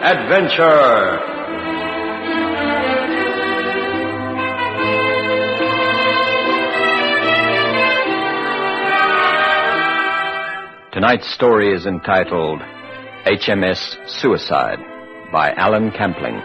adventure. Tonight's story is entitled HMS Suicide by Alan Campling.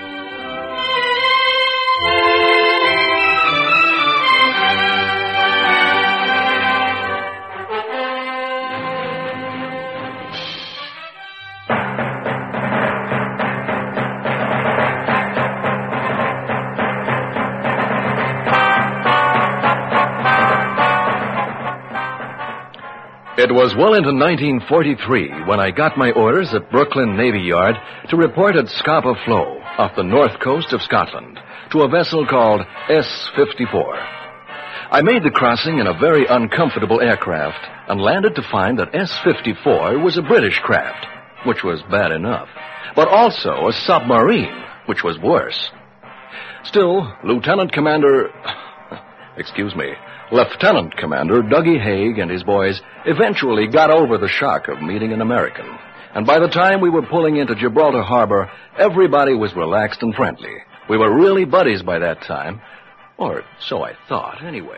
It was well into 1943 when I got my orders at Brooklyn Navy Yard to report at Scapa Flow, off the north coast of Scotland, to a vessel called S-54. I made the crossing in a very uncomfortable aircraft and landed to find that S-54 was a British craft, which was bad enough, but also a submarine, which was worse. Still, Lieutenant Commander Dougie Haig and his boys eventually got over the shock of meeting an American. And by the time we were pulling into Gibraltar Harbor, everybody was relaxed and friendly. We were really buddies by that time. Or so I thought, anyway.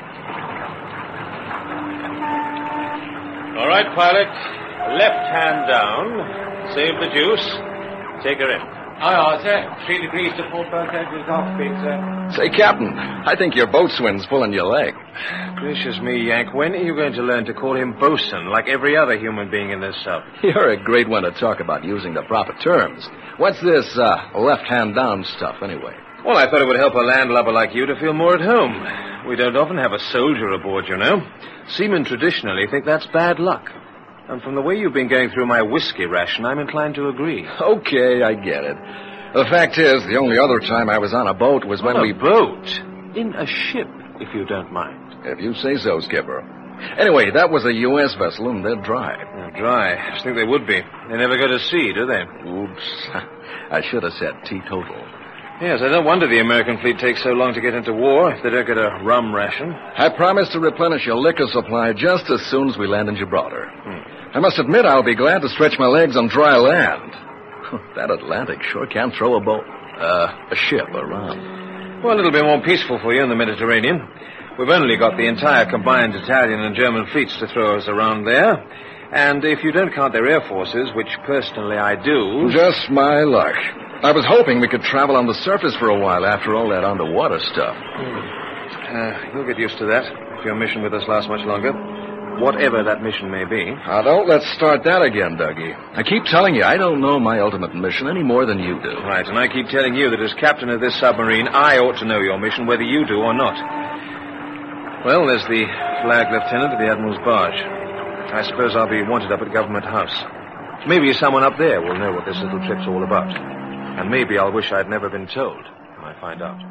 All right, pilot. Left hand down. Save the juice. Take her in. Aye, sir. 3 degrees to port both edges off speed, sir. Say, Captain, I think your boatswain's pulling your leg. Gracious me, Yank, when are you going to learn to call him bosun like every other human being in this sub? You're a great one to talk about using the proper terms. What's this, left-hand down stuff, anyway? Well, I thought it would help a landlubber like you to feel more at home. We don't often have a soldier aboard, you know. Seamen traditionally think that's bad luck. And from the way you've been going through my whiskey ration, I'm inclined to agree. Okay, I get it. The fact is, the only other time I was on a boat was when we... boat? In a ship, if you don't mind. If you say so, Skipper. Anyway, that was a U.S. vessel, and they're dry. They're dry. I just think they would be. They never go to sea, do they? Oops. I should have said teetotal. Yes, I don't wonder the American fleet takes so long to get into war if they don't get a rum ration. I promise to replenish your liquor supply just as soon as we land in Gibraltar. I must admit I'll be glad to stretch my legs on dry land. That Atlantic sure can throw a ship around. Well, it'll be more peaceful for you in the Mediterranean. We've only got the entire combined Italian and German fleets to throw us around there. And if you don't count their air forces, which personally I do... Just my luck. I was hoping we could travel on the surface for a while after all that underwater stuff. You'll get used to that if your mission with us lasts much longer. Whatever that mission may be. Now, don't let's start that again, Dougie. I keep telling you, I don't know my ultimate mission any more than you do. Right, and I keep telling you that as captain of this submarine, I ought to know your mission, whether you do or not. Well, there's the flag lieutenant of the Admiral's barge. I suppose I'll be wanted up at Government House. Maybe someone up there will know what this little trip's all about. And maybe I'll wish I'd never been told when I find out.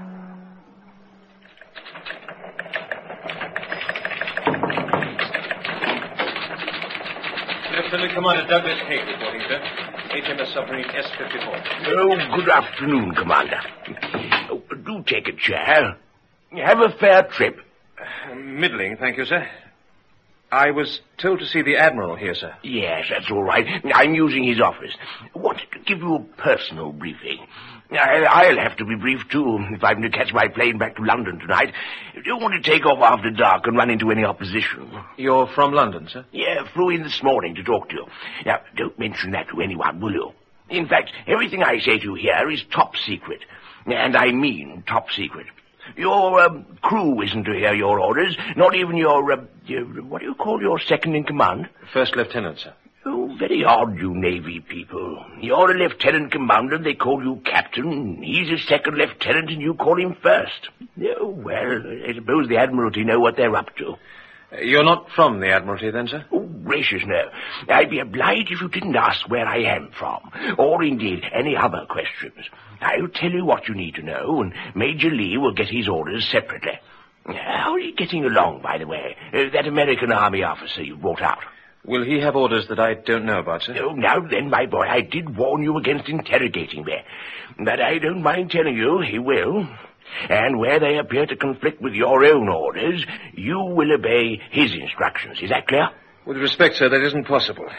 Lieutenant Commander Douglas Haig reporting, sir. HMS submarine S-54. Oh, good afternoon, Commander. Oh, do take a chair. Have a fair trip. Middling, thank you, sir. I was told to see the Admiral here, sir. Yes, that's all right. I'm using his office. Wanted to give you a personal briefing. I'll have to be briefed, too, if I'm to catch my plane back to London tonight. Don't want to take off after dark and run into any opposition. You're from London, sir? Yeah, flew in this morning to talk to you. Now, don't mention that to anyone, will you? In fact, everything I say to you here is top secret. And I mean top secret. Your crew isn't to hear your orders, not even your what do you call your second-in-command? First lieutenant, sir. Oh, very odd, you Navy people. You're a lieutenant commander, they call you captain. He's a second lieutenant, and you call him first. Oh, well, I suppose the Admiralty know what they're up to. You're not from the Admiralty, then, sir? Oh, gracious, no. I'd be obliged if you didn't ask where I am from, or indeed any other questions. I'll tell you what you need to know, and Major Lee will get his orders separately. How are you getting along, by the way? That American Army officer you brought out. Will he have orders that I don't know about, sir? Oh, now then, my boy, I did warn you against interrogating me. But I don't mind telling you he will. And where they appear to conflict with your own orders, you will obey his instructions. Is that clear? With respect, sir, that isn't possible.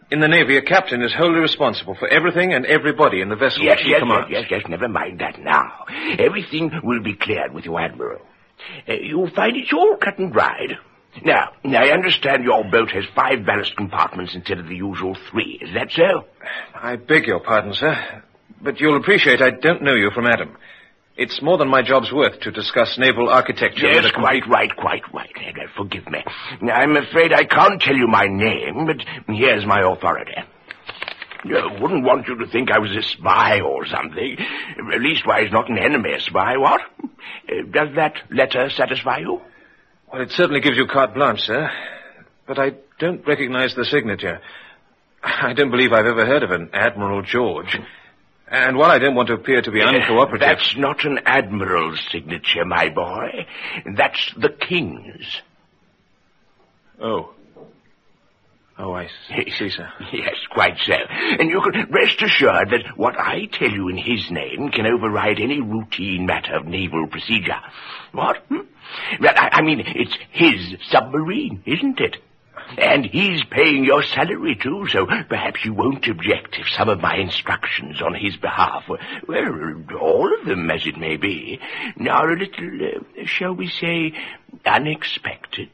In the Navy, a captain is wholly responsible for everything and everybody in the vessel Yes, which he commands. Yes, never mind that now. Everything will be cleared with your Admiral. You'll find it's all cut and dried. Now, I understand your boat has 5 ballast compartments instead of the usual 3. Is that so? I beg your pardon, sir, but you'll appreciate I don't know you from Adam. It's more than my job's worth to discuss naval architecture. Yes, quite right. Forgive me. I'm afraid I can't tell you my name, but here's my authority. I wouldn't want you to think I was a spy or something. Leastwise, not an enemy spy, what? Does that letter satisfy you? Well, it certainly gives you carte blanche, sir. But I don't recognize the signature. I don't believe I've ever heard of an Admiral George. And while I don't want to appear to be uncooperative... That's not an admiral's signature, my boy. That's the king's. Oh, I see, sir. Yes, quite so. And you can rest assured that what I tell you in his name can override any routine matter of naval procedure. What? Well, I mean, it's his submarine, isn't it? And he's paying your salary, too, so perhaps you won't object if some of my instructions on his behalf were, well, all of them, as it may be, are a little, shall we say, unexpected.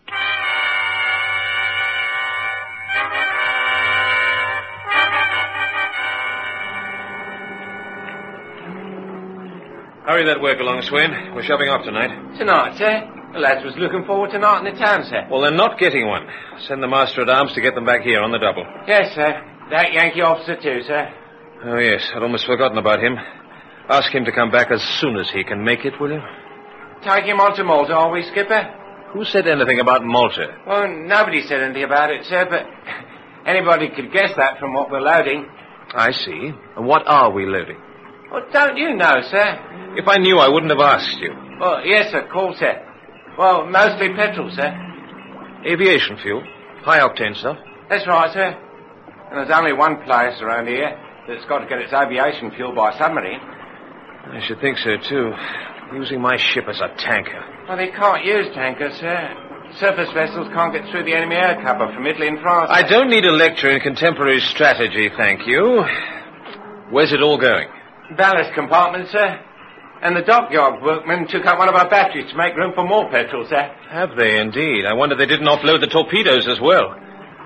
Hurry that work along, Swain. We're shoving off tonight. Tonight, sir? The lads was looking forward to night in the town, sir. Well, they're not getting one. Send the master-at-arms to get them back here on the double. Yes, sir. That Yankee officer, too, sir. Oh, yes. I'd almost forgotten about him. Ask him to come back as soon as he can make it, will you? Take him on to Malta, are we, Skipper? Who said anything about Malta? Well, nobody said anything about it, sir, but anybody could guess that from what we're loading. I see. And what are we loading? Well, don't you know, sir? If I knew, I wouldn't have asked you. Well, yes, of course, sir. Well, mostly petrol, sir. Aviation fuel. High-octane stuff. That's right, sir. And there's only one place around here that's got to get its aviation fuel by submarine. I should think so, too. Using my ship as a tanker. Well, they can't use tankers, sir. Surface vessels can't get through the enemy air cover from Italy and France. I don't need a lecture in contemporary strategy, thank you. Where's it all going? Ballast compartment, sir. And the dockyard workmen took out one of our batteries to make room for more petrol, sir. Have they, indeed? I wonder they didn't offload the torpedoes as well.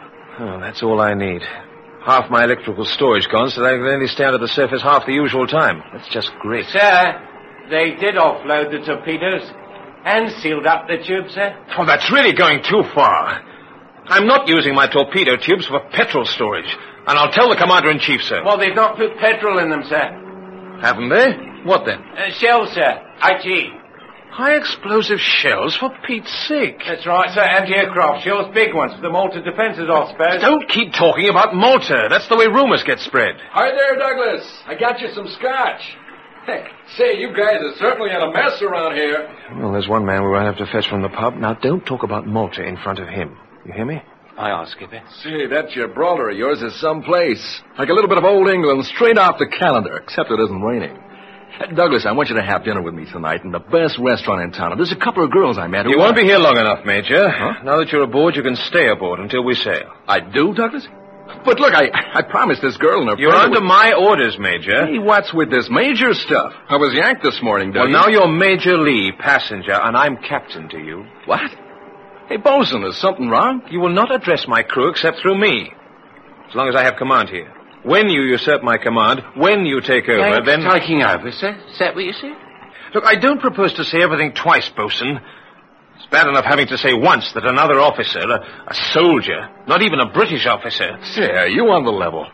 Oh, that's all I need. Half my electrical storage gone, so they can only stay under the surface half the usual time. That's just great. Sir, they did offload the torpedoes and sealed up the tubes, sir. Oh, that's really going too far. I'm not using my torpedo tubes for petrol storage. And I'll tell the Commander-in-Chief, sir. Well, they've not put petrol in them, sir. Haven't they? What then? Shells, sir. IG. High-explosive shells, for Pete's sake. That's right, sir. Anti-aircraft shells, big ones, for the Malta defences, I suppose. Don't keep talking about Malta. That's the way rumors get spread. Hi there, Douglas. I got you some scotch. Heck, say, you guys are certainly in a mess around here. Well, there's one man we won't have to fetch from the pub. Now, don't talk about Malta in front of him. You hear me? Aye, aye, Skipper. See, that Gibraltar of yours is Someplace. Like a little bit of old England straight off the calendar, except it isn't raining. Douglas, I want you to have dinner with me tonight in the best restaurant in town. And there's a couple of girls I met who... You won't be here long enough, Major. Huh? Now that you're aboard, you can stay aboard until we sail. I do, Douglas? But look, I promised this girl and her You're friend... under my orders, Major. Hey, what's with this major stuff? I was yanked this morning, Well, Douglas. now you're Major Lee, passenger, and I'm captain to you. What? Hey, Bosun, is something wrong? You will not address my crew except through me, as long as I have command here. When you usurp my command, when you take over, then... Taking over, sir? Is that what you said? Look, I don't propose to say everything twice, Bosun. It's bad enough having to say once that another officer, a soldier, not even a British officer... Say, are you on the level?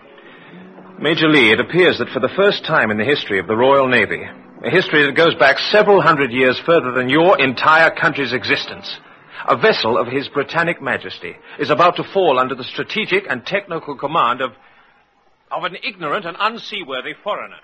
Major Lee, it appears that for the first time in the history of the Royal Navy, a history that goes back several hundred years further than your entire country's existence, a vessel of His Britannic Majesty is about to fall under the strategic and technical command of an ignorant and unseaworthy foreigner.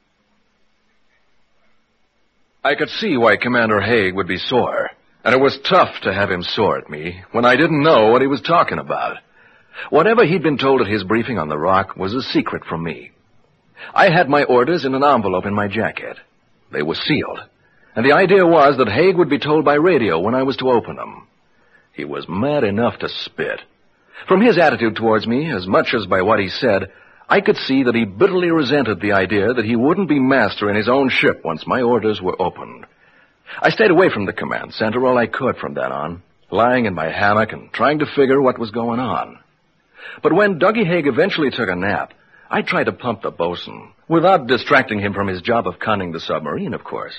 I could see why Commander Haig would be sore. And it was tough to have him sore at me when I didn't know what he was talking about. Whatever he'd been told at his briefing on the Rock was a secret from me. I had my orders in an envelope in my jacket. They were sealed. And the idea was that Haig would be told by radio when I was to open them. He was mad enough to spit. From his attitude towards me, as much as by what he said, I could see that he bitterly resented the idea that he wouldn't be master in his own ship once my orders were opened. I stayed away from the command center all I could from then on, lying in my hammock and trying to figure what was going on. But when Dougie Haig eventually took a nap, I tried to pump the bosun, without distracting him from his job of conning the submarine, of course.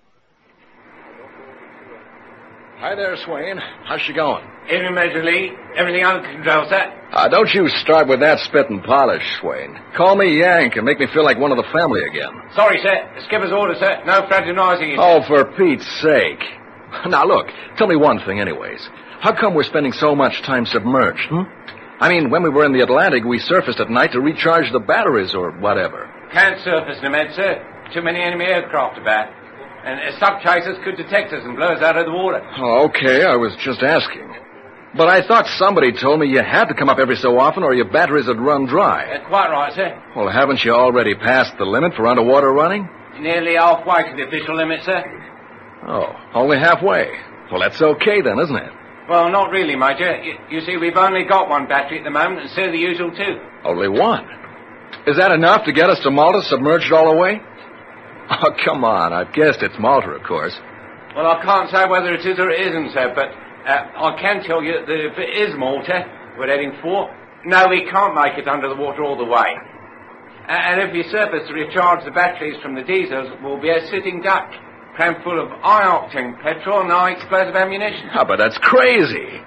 Hi there, Swain. How's she going? Evening, Major Lee. Everything under control, sir. Don't you start with that spit and polish, Swain. Call me Yank and make me feel like one of the family again. Sorry, sir. The skipper's order, sir. No fraternizing you. Oh, for Pete's sake. Now, look, tell me one thing anyways. How come we're spending so much time submerged, I mean, when we were in the Atlantic, we surfaced at night to recharge the batteries or whatever. Can't surface, Nemed, sir. Too many enemy aircraft about. And sub-chasers could detect us and blow us out of the water. Oh, okay, I was just asking. But I thought somebody told me you had to come up every so often or your batteries would run dry. Quite right, sir. Well, haven't you already passed the limit for underwater running? Nearly halfway to the official limit, sir. Oh, only halfway. Well, that's okay then, isn't it? Well, not really, Major. You see, we've only got one battery at the moment, and so the usual two. Only one? Is that enough to get us to Malta submerged all the way? Oh, come on. I've guessed it's Malta, of course. Well, I can't say whether it is or it isn't, sir, but I can tell you that if it is Malta we're heading for, no, we can't make it under the water all the way. And if we surface to recharge the batteries from the diesels, we'll be a sitting duck, crammed full of high-octane petrol and high-explosive ammunition. Oh, but that's crazy.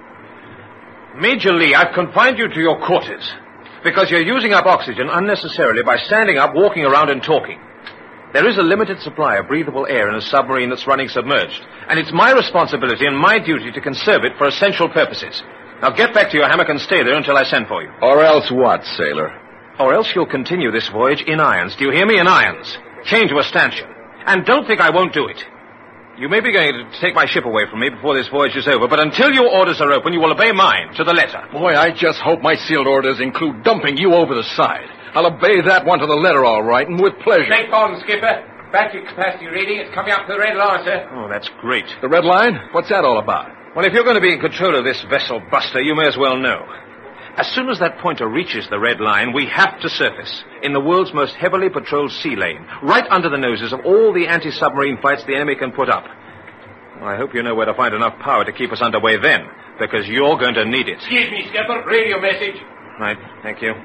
Major Lee, I've confined you to your quarters because you're using up oxygen unnecessarily by standing up, walking around, and talking. There is a limited supply of breathable air in a submarine that's running submerged, and it's my responsibility and my duty to conserve it for essential purposes. Now get back to your hammock and stay there until I send for you. Or else what, sailor? Or else you'll continue this voyage in irons. Do you hear me? In irons. Chained to a stanchion. And don't think I won't do it. You may be going to take my ship away from me before this voyage is over, but until your orders are open, you will obey mine to the letter. Boy, I just hope my sealed orders include dumping you over the side. I'll obey that one to the letter, all right, and with pleasure. Beg pardon, Skipper. Battery capacity reading. It's coming up to the red line, sir. Oh, that's great. The red line? What's that all about? Well, if you're going to be in control of this vessel, Buster, you may as well know. As soon as that pointer reaches the red line, we have to surface in the world's most heavily patrolled sea lane, right under the noses of all the anti-submarine fights the enemy can put up. Well, I hope you know where to find enough power to keep us underway then, because you're going to need it. Excuse me, Skipper. Radio message. Right, thank you.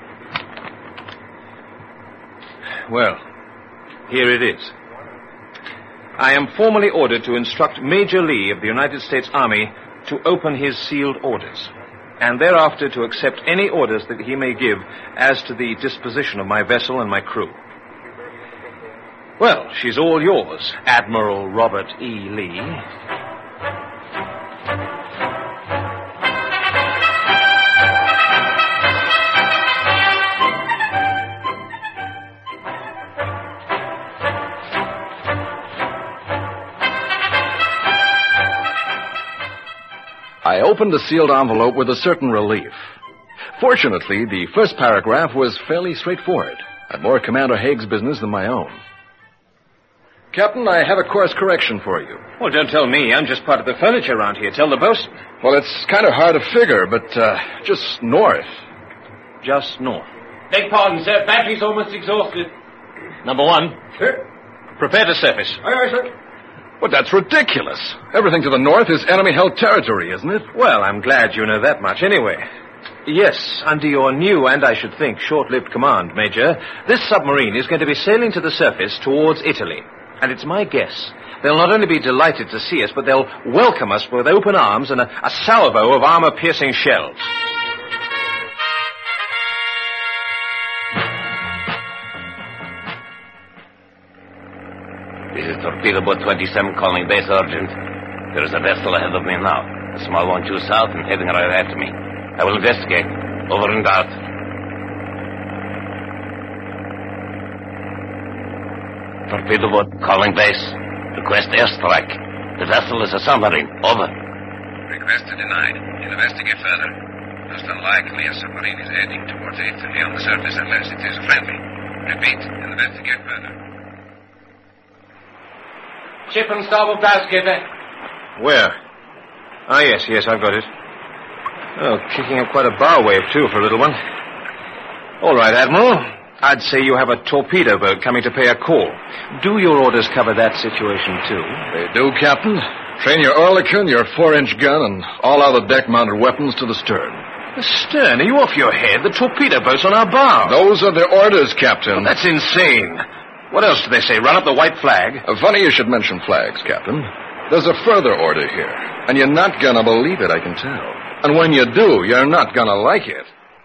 Well, here it is. I am formally ordered to instruct Major Lee of the United States Army to open his sealed orders, and thereafter to accept any orders that he may give as to the disposition of my vessel and my crew. Well, she's all yours, Admiral Robert E. Lee. I opened the sealed envelope with a certain relief. Fortunately, the first paragraph was fairly straightforward, and more Commander Haig's business than my own. Captain, I have a course correction for you. Well, don't tell me. I'm just part of the furniture around here. Tell the bosun. Well, it's kind of hard to figure, but just north. Just north. Beg pardon, sir. Battery's almost exhausted. Number one. Sir? Prepare to surface. Aye, aye, sir. But that's ridiculous. Everything to the north is enemy-held territory, isn't it? Well, I'm glad you know that much anyway. Yes, under your new and, I should think, short-lived command, Major, this submarine is going to be sailing to the surface towards Italy. And it's my guess they'll not only be delighted to see us, but they'll welcome us with open arms and a salvo of armor-piercing shells. This is Torpedo Boat 27 calling base urgent. There is a vessel ahead of me now. A small one due south and heading right after me. I will investigate. Over and out. Torpedo Boat calling base. Request airstrike. The vessel is a submarine. Over. Request denied. Investigate further. Most unlikely a submarine is heading towards Italy on the surface unless it is friendly. Repeat. Investigate further. Ship and starboard bow, Skipper. Where? Ah, yes, I've got it. Oh, kicking up quite a bow wave, too, for a little one. All right, Admiral. I'd say you have a torpedo boat coming to pay a call. Do your orders cover that situation, too? They do, Captain. Train your Oerlikon, your 4-inch gun, and all other deck-mounted weapons to the stern. The stern? Are you off your head? The torpedo boat's on our bow. Those are the orders, Captain. Well, that's insane. What else do they say? Run up the white flag? Funny you should mention flags, Captain. There's a further order here, and you're not gonna believe it, I can tell. And when you do, you're not gonna like it.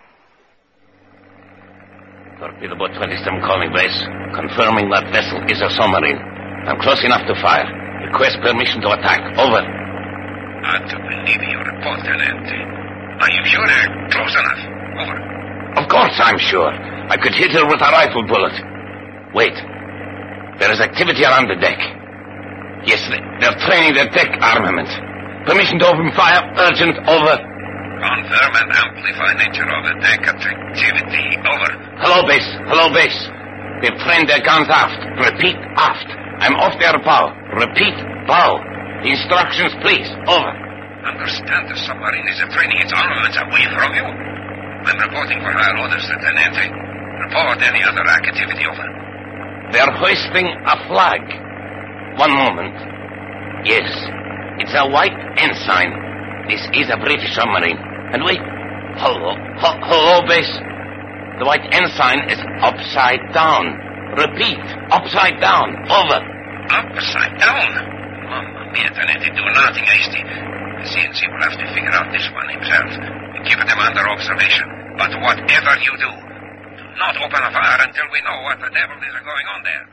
Torpedo boat 27 calling base, confirming that vessel is a submarine. I'm close enough to fire. Request permission to attack. Over. Hard to believe your report, Tenente. Are you sure they're close enough? Over. Of course I'm sure. I could hit her with a rifle bullet. Wait. There is activity around the deck. Yes, they're training their deck armament. Permission to open fire. Urgent. Over. Confirm and amplify nature of the deck activity. Over. Hello, base. Hello, base. They've trained their guns aft. Repeat, aft. I'm off their bow. Repeat, bow. Instructions, please. Over. Understand the submarine is training its armaments away from you. I'm reporting for higher orders, Tenente. Report any other activity. Over. They're hoisting a flag. One moment. Yes, it's a white ensign. This is a British submarine. And wait. Hello, base. The white ensign is upside down. Repeat, upside down. Over. Upside down? Mamma mia, Tenente, do nothing hasty. The CNC will have to figure out this one himself. Keep them under observation. But whatever you do, do not open a fire until we know what the devil is going on there.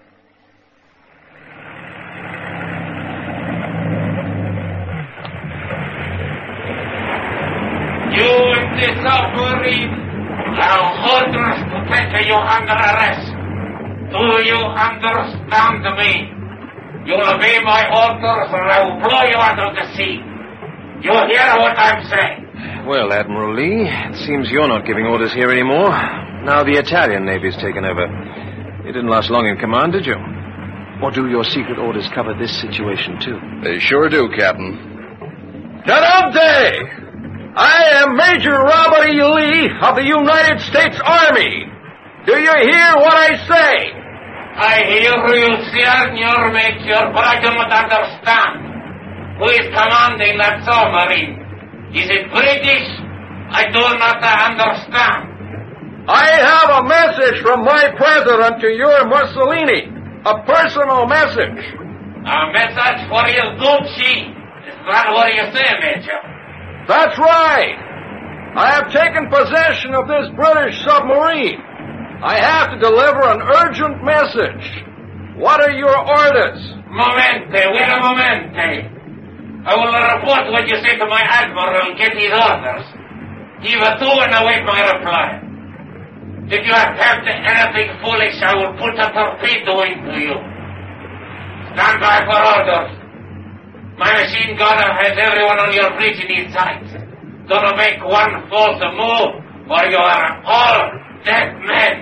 You in the submarine are orders to take you under arrest. Do you understand me? You obey my orders or I will blow you out of the sea. You hear what I'm saying? Well, Admiral Lee, it seems you're not giving orders here anymore. Now the Italian Navy's taken over. You didn't last long in command, did you? Or do your secret orders cover this situation, too? They sure do, Captain. Tenente! I am Major Robert E. Lee of the United States Army. Do you hear what I say? I hear you, Senor Major, but I do not understand. Who is commanding that submarine? Is it British? I do not understand. I have a message from my president to your Mussolini. A personal message. A message for your Gucci. Is that what you say, Major? That's right. I have taken possession of this British submarine. I have to deliver an urgent message. What are your orders? Momente, wait a momente. I will report what you say to my admiral and get his orders. Give a two and await my reply. If you attempt anything foolish, I will put a torpedo into you. Stand by for orders. My machine gunner has everyone on your bridge in his sights. Don't make one false move, or you are all dead men.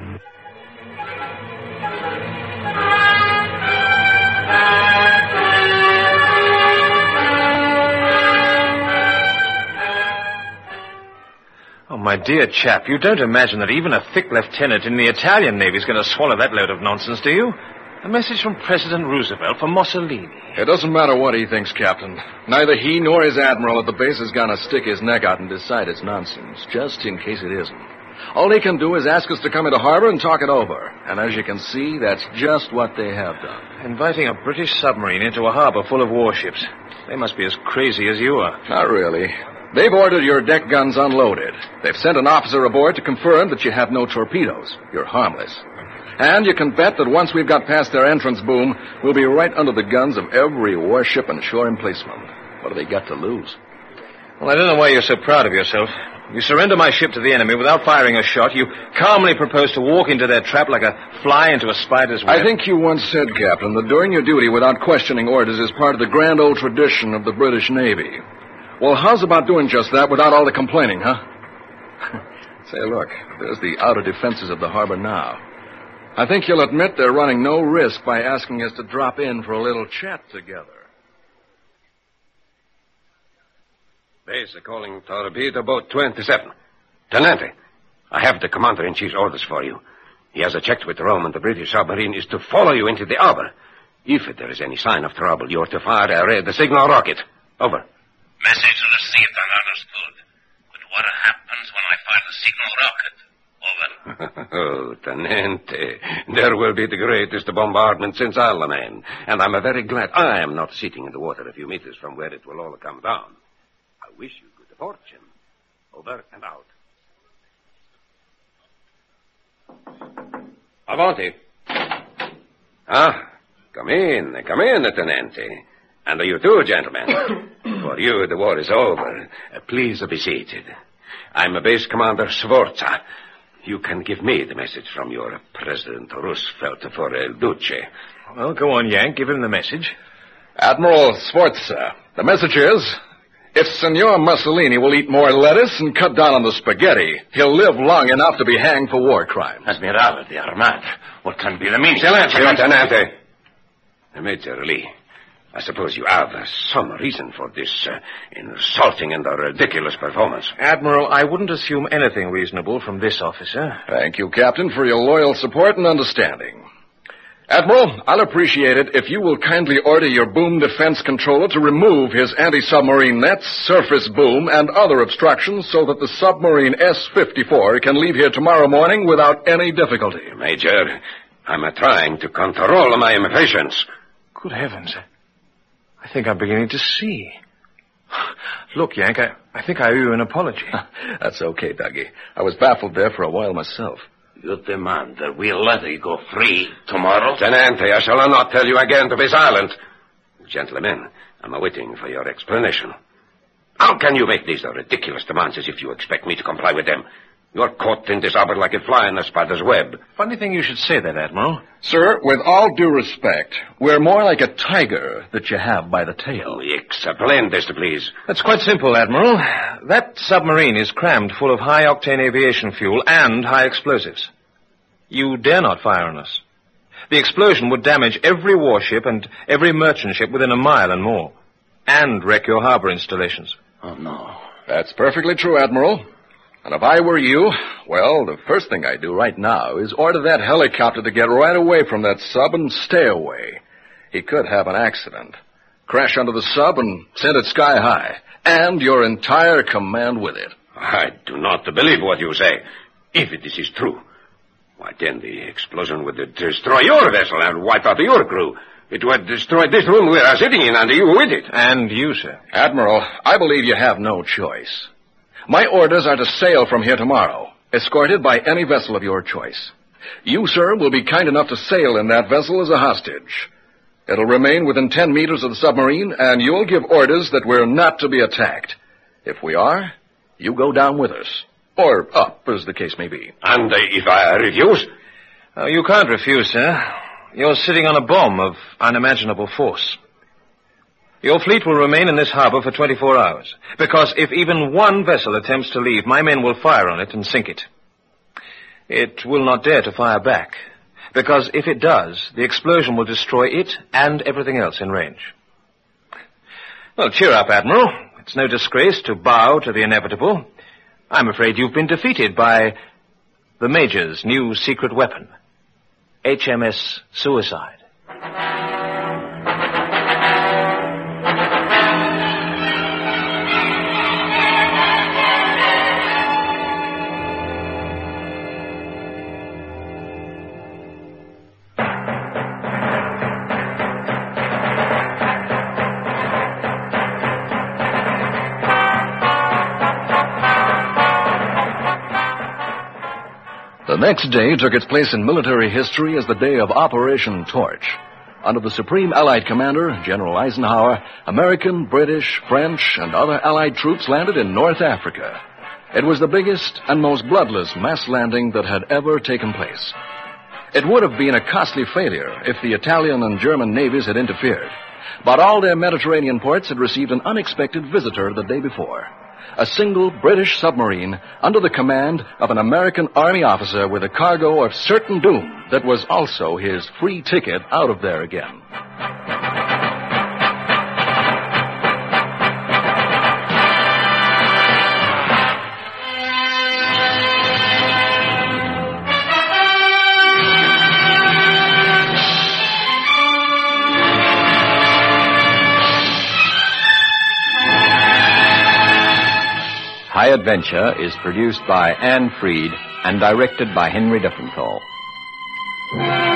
Oh, my dear chap, you don't imagine that even a thick lieutenant in the Italian Navy is going to swallow that load of nonsense, do you? A message from President Roosevelt for Mussolini. It doesn't matter what he thinks, Captain. Neither he nor his admiral at the base is going to stick his neck out and decide it's nonsense, just in case it isn't. All he can do is ask us to come into harbor and talk it over. And as you can see, that's just what they have done. Inviting a British submarine into a harbor full of warships. They must be as crazy as you are. Not really. They've ordered your deck guns unloaded. They've sent an officer aboard to confirm that you have no torpedoes. You're harmless. And you can bet that once we've got past their entrance boom, we'll be right under the guns of every warship and shore emplacement. What do they got to lose? Well, I don't know why you're so proud of yourself. You surrender my ship to the enemy without firing a shot. You calmly propose to walk into their trap like a fly into a spider's web. I think you once said, Captain, that doing your duty without questioning orders is part of the grand old tradition of the British Navy. Well, how's about doing just that without all the complaining, huh? Say, look, there's the outer defenses of the harbor now. I think you'll admit they're running no risk by asking us to drop in for a little chat together. Base calling torpedo boat 27. Tenente, I have the Commander-in-Chief's orders for you. He has checked with Rome, and the British submarine is to follow you into the harbor. If there is any sign of trouble, you are to fire the signal rocket. Over. Message received and understood. But what happens when I fire the signal rocket? Over. Oh, Tenente, there will be the greatest bombardment since Alamein. And I'm very glad I am not sitting in the water a few meters from where it will all come down. I wish you good fortune. Over and out. Avanti. Come in, Tenente. And you too, gentlemen. For you, the war is over. Please be seated. I'm Base Commander Sforza. You can give me the message from your President Roosevelt for El Duce. Well, go on, Yank. Give him the message. Admiral Sforza, the message is, if Senor Mussolini will eat more lettuce and cut down on the spaghetti, he'll live long enough to be hanged for war crimes. Admiral de Armada, what can be the meaning? Silencio, Tenente. Major Lee, I suppose you have some reason for this insulting and ridiculous performance. Admiral, I wouldn't assume anything reasonable from this officer. Thank you, Captain, for your loyal support and understanding. Admiral, I'll appreciate it if you will kindly order your boom defense controller to remove his anti-submarine nets, surface boom, and other obstructions so that the submarine S-54 can leave here tomorrow morning without any difficulty. Major, I'm trying to control my impatience. Good heavens. I think I'm beginning to see. Look, Yank, I think I owe you an apology. That's okay, Dougie. I was baffled there for a while myself. You demand that we'll let you go free tomorrow? Tenente, I shall not tell you again to be silent. Gentlemen, I'm waiting for your explanation. How can you make these ridiculous demands as if you expect me to comply with them? You're caught in this harbor like a fly in a spider's web. Funny thing you should say that, Admiral. Sir, with all due respect, we're more like a tiger that you have by the tail. Explain this, please. That's quite simple, Admiral. That submarine is crammed full of high-octane aviation fuel and high explosives. You dare not fire on us. The explosion would damage every warship and every merchant ship within a mile and more, and wreck your harbor installations. Oh, no. That's perfectly true, Admiral. And if I were you, well, the first thing I'd do right now is order that helicopter to get right away from that sub and stay away. He could have an accident. Crash under the sub and send it sky high. And your entire command with it. I do not believe what you say. If this is true, why then the explosion would destroy your vessel and wipe out your crew. It would destroy this room we are sitting in and you with it. And you, sir. Admiral, I believe you have no choice. My orders are to sail from here tomorrow, escorted by any vessel of your choice. You, sir, will be kind enough to sail in that vessel as a hostage. It'll remain within 10 meters of the submarine, and you'll give orders that we're not to be attacked. If we are, you go down with us. Or up, as the case may be. And if I refuse? You can't refuse, sir. You're sitting on a bomb of unimaginable force. Your fleet will remain in this harbor for 24 hours, because if even one vessel attempts to leave, my men will fire on it and sink it. It will not dare to fire back, because if it does, the explosion will destroy it and everything else in range. Well, cheer up, Admiral. It's no disgrace to bow to the inevitable. I'm afraid you've been defeated by the Major's new secret weapon, HMS Suicide. The next day took its place in military history as the day of Operation Torch. Under the Supreme Allied Commander, General Eisenhower, American, British, French, and other Allied troops landed in North Africa. It was the biggest and most bloodless mass landing that had ever taken place. It would have been a costly failure if the Italian and German navies had interfered. But all their Mediterranean ports had received an unexpected visitor the day before. A single British submarine under the command of an American Army officer with a cargo of certain doom that was also his free ticket out of there again. High Adventure is produced by Anne Freed and directed by Henry Diffenthal.